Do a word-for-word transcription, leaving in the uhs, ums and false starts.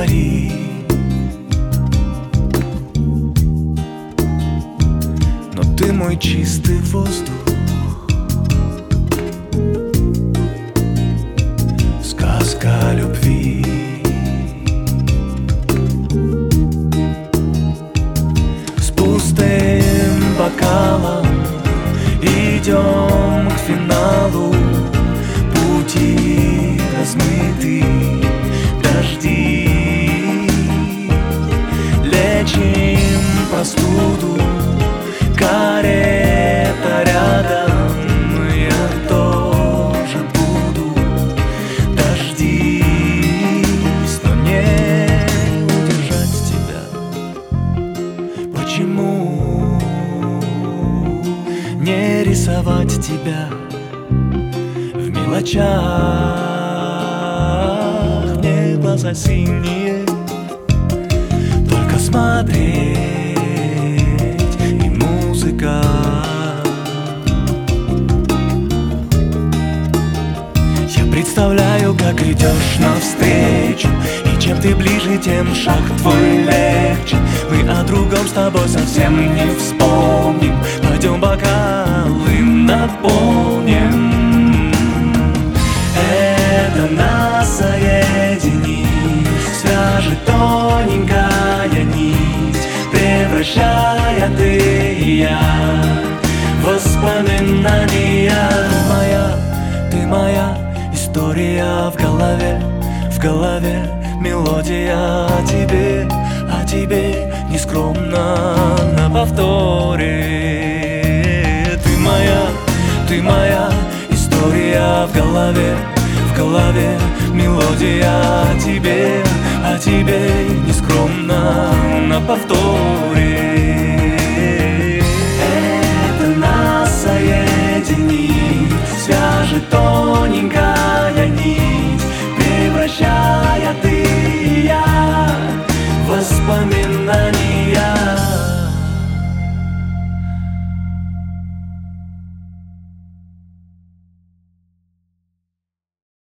говори, но ты мой чистый воздух. Сказка любви. С пустым бокалом идем к финалу. Пути размыты, дожди. Лечим простуду, карета рядом. Я тоже буду. Дождись, но не удержать тебя. Почему не рисовать тебя в мелочах? Мне глаза синие, только смотреть и музыка. Я представляю, как идешь навстречу, и чем ты ближе, тем шаг твой легче. Мы о другом с тобой совсем не вспомним. Пойдем бокалы наполним. Это нас соединит, свяжет тоненькая нить, превращая ты и я в воспоминания. Моя, ты моя история в голове, в голове мелодия о тебе, о тебе нескромно на повторе. Ты моя, ты моя история в голове, в голове мелодия о тебе, о тебе нескромно на повторе.